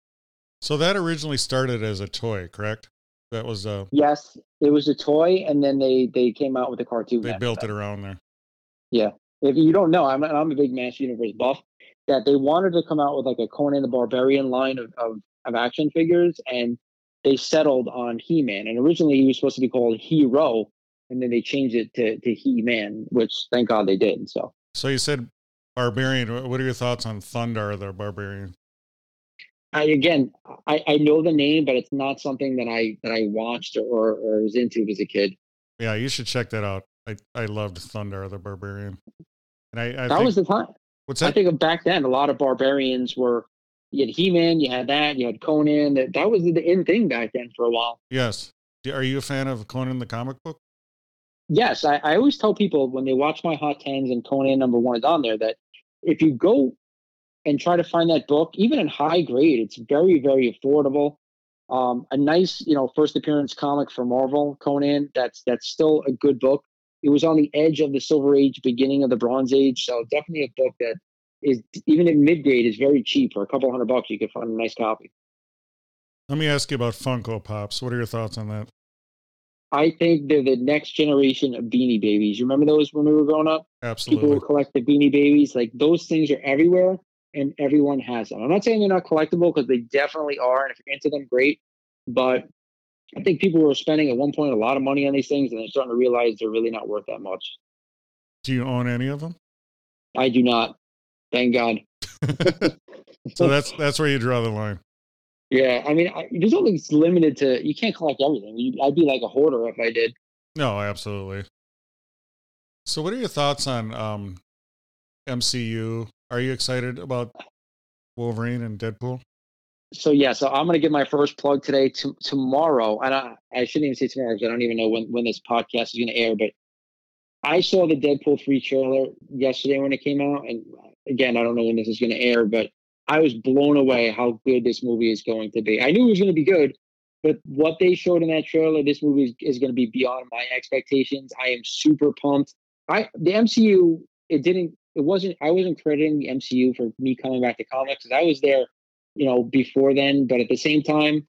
So that originally started as a toy, correct? That was uh Yes, it was a toy, and then they they came out with a cartoon. they built it around there. Yeah. If you don't know, I'm I'm a big Master Universe buff. That they wanted to come out with like a Conan the Barbarian line of, of, of action figures, and they settled on He-Man. And originally he was supposed to be called Hero, and then they changed it to, to He-Man, which thank God they did. So So you said Barbarian. What are your thoughts on Thundar the Barbarian? I again I, I know the name, but it's not something that I that I watched or, or was into as a kid. Yeah, you should check that out. I, I loved Thundar the Barbarian. And I, I that think, was the time. What's that? I think of back then, a lot of barbarians were, you had He-Man, you had that, you had Conan. That, that was the in thing back then for a while. Yes. Are you a fan of Conan the comic book? Yes. I, I always tell people when they watch my Hot Tens and Conan number one is on there, that if you go and try to find that book, even in high grade, it's very, very affordable. Um, a nice, you know, first appearance comic for Marvel, Conan, that's that's still a good book. It was on the edge of the Silver Age, beginning of the Bronze Age. So definitely a book that is, even at mid-grade, is very cheap. For a couple hundred bucks, you could find a nice copy. Let me ask you about Funko Pops. What are your thoughts on that? I think they're the next generation of Beanie Babies. You remember those when we were growing up? Absolutely. People would collect the Beanie Babies. Like, those things are everywhere, and everyone has them. I'm not saying they're not collectible, because they definitely are. And if you're into them, great. But I think people were spending at one point a lot of money on these things, and they're starting to realize they're really not worth that much. Do you own any of them? I do not. Thank God. So that's that's where you draw the line. Yeah, I mean, I, there's only limited to. You can't collect everything. You, I'd be like a hoarder if I did. No, absolutely. So, what are your thoughts on um, M C U? Are you excited about Wolverine and Deadpool? So yeah, so I'm gonna give my first plug today. To, tomorrow, and I, I shouldn't even say tomorrow because I don't even know when, when this podcast is gonna air. But I saw the Deadpool three trailer yesterday when it came out, and again, I don't know when this is gonna air, but I was blown away how good this movie is going to be. I knew it was gonna be good, but what they showed in that trailer, this movie is, is gonna be beyond my expectations. I am super pumped. I the M C U, it didn't, it wasn't. I wasn't crediting the M C U for me coming back to comics, because I was there, you know, before then. But at the same time,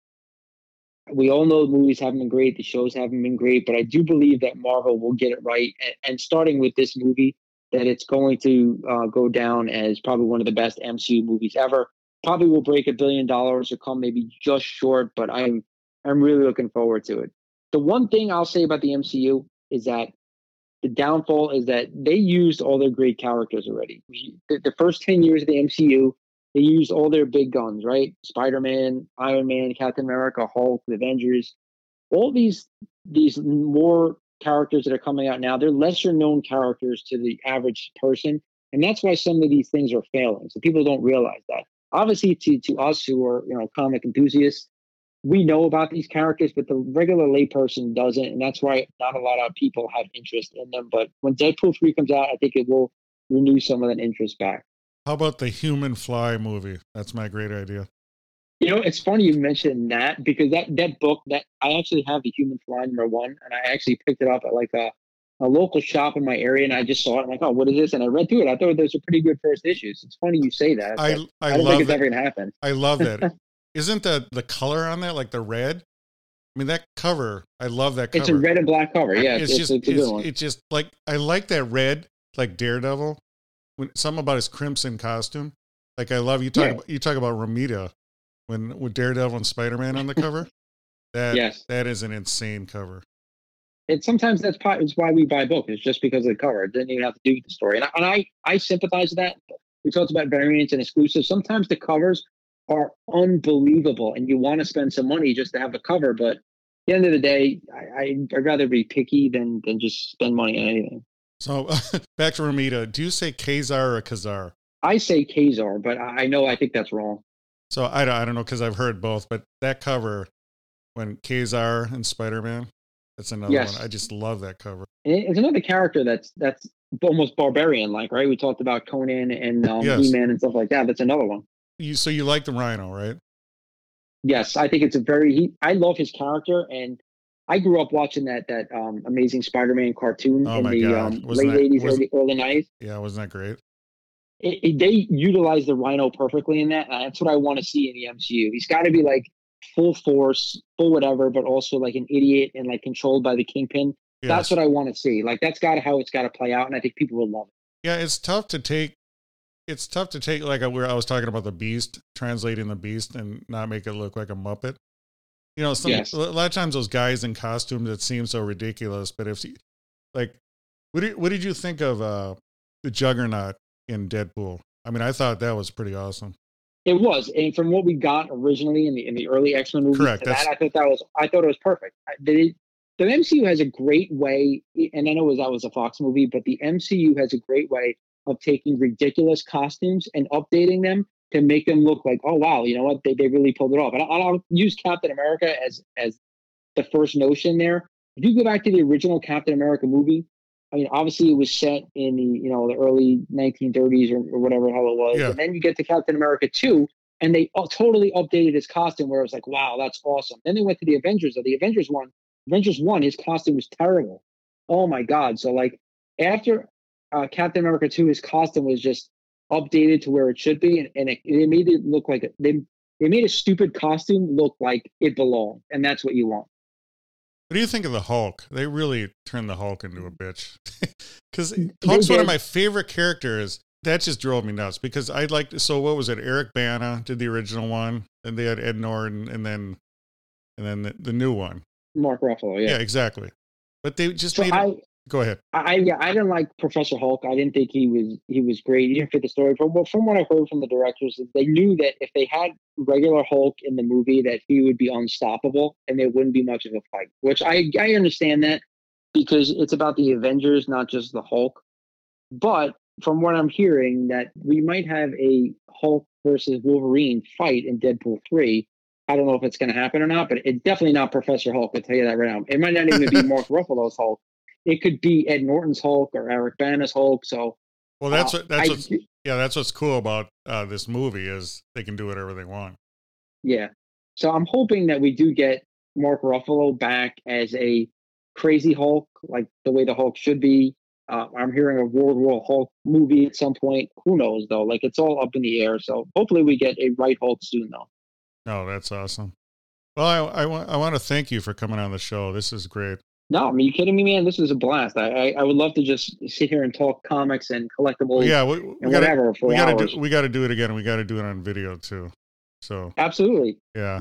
we all know the movies haven't been great, the shows haven't been great, but I do believe that Marvel will get it right. And, and starting with this movie, that it's going to uh, go down as probably one of the best M C U movies ever. Probably will break a billion dollars or come maybe just short, but I'm I'm really looking forward to it. The one thing I'll say about the M C U is that the downfall is that they used all their great characters already. The, the first ten years of the M C U, they used all their big guns, right? Spider-Man, Iron Man, Captain America, Hulk, the Avengers. All these these more characters that are coming out now, they're lesser known characters to the average person. And that's why some of these things are failing. So people don't realize that. Obviously, to, to us who are, you know, comic enthusiasts, we know about these characters, but the regular layperson doesn't. And that's why not a lot of people have interest in them. But when Deadpool three comes out, I think it will renew some of that interest back. How about the Human Fly movie? That's my great idea. You know, it's funny you mentioned that, because that, that book, that I actually have the Human Fly number one, and I actually picked it up at like a, a local shop in my area, and I just saw it. I'm like, oh, what is this? And I read through it. I thought those were pretty good first issues. It's funny you say that. I I, I don't love think it's that. ever going to happen. I love that. Isn't the the color on that like the red? I mean, that cover, I love that cover. It's a red and black cover. Yeah, it's, it's, just it's, a it's, good one. it's just like, I like that red, like Daredevil. When something about his crimson costume. Like, I love you talk Yeah. about you talk about Romita when with Daredevil and Spider-Man on the cover. That Yes. that is an insane cover. And sometimes that's part, it's why we buy books. It's just because of the cover. It doesn't even have to do with the story. And I, and I, I sympathize with that. We talked about variants and exclusives. Sometimes the covers are unbelievable, and you want to spend some money just to have a cover. But at the end of the day, I, I, I'd rather be picky than than just spend money on anything. So back to Romita. Do you say Kazar or Kazar? I say Kazar, but I I know I think that's wrong. So I don't, I don't know, because I've heard both. But that cover, when Kazar and Spider-Man, that's another Yes. one. I just love that cover. And it's another character that's that's almost barbarian-like, right? We talked about Conan and um, Yes. He-Man and stuff like that. That's another one. You so you like the Rhino, right? Yes, I think it's a very. He, I love his character, and I grew up watching that that um, Amazing Spider-Man cartoon Oh in my the God. um, Wasn't late that- eighties, wasn't- early, early nineties. Yeah, wasn't that great? it, it, they utilize the Rhino perfectly in that. And that's what I want to see in the M C U. He's got to be like full force, full whatever, but also like an idiot and like controlled by the Kingpin. Yes. That's what I want to see. Like that's got how it's got to play out, and I think people will love it. Yeah, it's tough to take. It's tough to take like where I was talking about the Beast, translating the Beast and not make it look like a Muppet. You know, some, yes. a lot of times those guys in costumes that seem so ridiculous. But if, like, what did what did you think of uh, the Juggernaut in Deadpool? I mean, I thought that was pretty awesome. It was, and from what we got originally in the in the early X-Men movies, correct. To that, I thought that was I thought it was perfect. The, the M C U has a great way, and I know it was that was a Fox movie, but the M C U has a great way of taking ridiculous costumes and updating them to make them look like, oh wow, you know what, they they really pulled it off. And I'll, I'll use Captain America as as the first notion there. If you go back to the original Captain America movie, I mean, obviously it was set in the you know the early nineteen thirties or, or whatever the hell it was, yeah. And then you get to Captain America two, and they uh, totally updated his costume where it was like, wow, that's awesome. Then they went to the Avengers. Or the Avengers one, Avengers one, his costume was terrible. Oh my god! So like after uh, Captain America two, his costume was just updated to where it should be, and, and it, it made it look like it. They they made a stupid costume look like it belonged, and that's what you want. What do you think of the Hulk? They really turned the Hulk into a bitch. Because Hulk's one of my favorite characters. That just drove me nuts because I'd like to, so what was it? Eric Bana did the original one, and they had Ed Norton, and then and then the, the new one. Mark Ruffalo, yeah. Yeah, exactly. But they just so made I, it. Go ahead. I yeah, I didn't like Professor Hulk. I didn't think he was he was great. He didn't fit the story. From from what I heard from the directors, they knew that if they had regular Hulk in the movie, that he would be unstoppable, and there wouldn't be much of a fight. Which I I understand that because it's about the Avengers, not just the Hulk. But from what I'm hearing, that we might have a Hulk versus Wolverine fight in Deadpool three. I don't know if it's going to happen or not, but it's definitely not Professor Hulk. I'll tell you that right now. It might not even be Mark Ruffalo's Hulk. It could be Ed Norton's Hulk or Eric Bana's Hulk. So, well, that's uh, what that's I, what's, yeah, that's what's cool about uh, this movie is they can do whatever they want. Yeah, so I'm hoping that we do get Mark Ruffalo back as a crazy Hulk, like the way the Hulk should be. Uh, I'm hearing a World War Hulk movie at some point. Who knows though? Like it's all up in the air. So hopefully we get a right Hulk soon though. Oh, that's awesome. Well, I I want I want to thank you for coming on the show. This is great. No, I mean, you kidding me, man? This was a blast. I, I, I would love to just sit here and talk comics and collectibles. Well, yeah, we, we and gotta, whatever for we gotta hours. Do, we got to do it again. We got to do it on video too. So absolutely, yeah.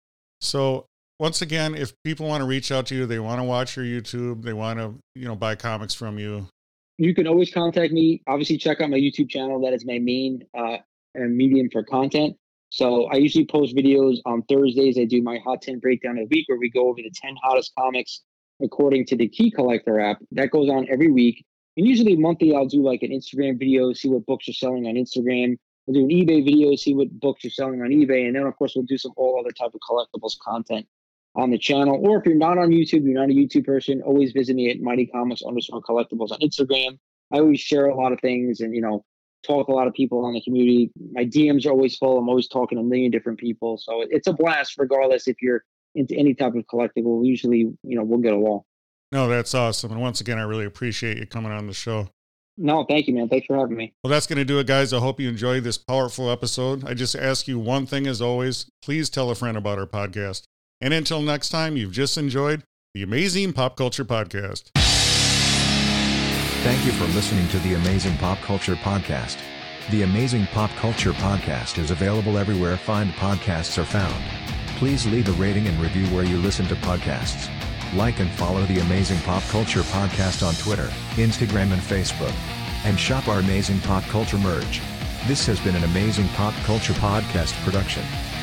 So once again, if people want to reach out to you, they want to watch your YouTube, they want to you know buy comics from you. You can always contact me. Obviously, check out my YouTube channel. That is my main uh, medium for content. So I usually post videos on Thursdays. I do my Hot ten Breakdown of the Week where we go over the ten hottest comics according to the Key Collector app. That goes on every week. And usually monthly, I'll do like an Instagram video, see what books are selling on Instagram. I'll do an eBay video, see what books are selling on eBay. And then, of course, we'll do some all other type of collectibles content on the channel. Or if you're not on YouTube, you're not a YouTube person, always visit me at Mighty Comics underscore collectibles on Instagram. I always share a lot of things and, you know, talk to a lot of people on the community. My D Ms are always full. I'm always talking to a million different people. So it's a blast regardless if you're into any type of collectible. Usually, you know, we'll get along. No, that's awesome. And once again, I really appreciate you coming on the show. No, thank you, man. Thanks for having me. Well, that's going to do it, guys. I hope you enjoyed this powerful episode. I just ask you one thing as always. Please tell a friend about our podcast. And until next time, you've just enjoyed the Amazing Pop Culture Podcast. Thank you for listening to the Amazing Pop Culture Podcast. The Amazing Pop Culture Podcast is available everywhere fine podcasts are found. Please leave a rating and review where you listen to podcasts. Like and follow the Amazing Pop Culture Podcast on Twitter, Instagram and Facebook. And shop our Amazing Pop Culture merch. This has been an Amazing Pop Culture Podcast production.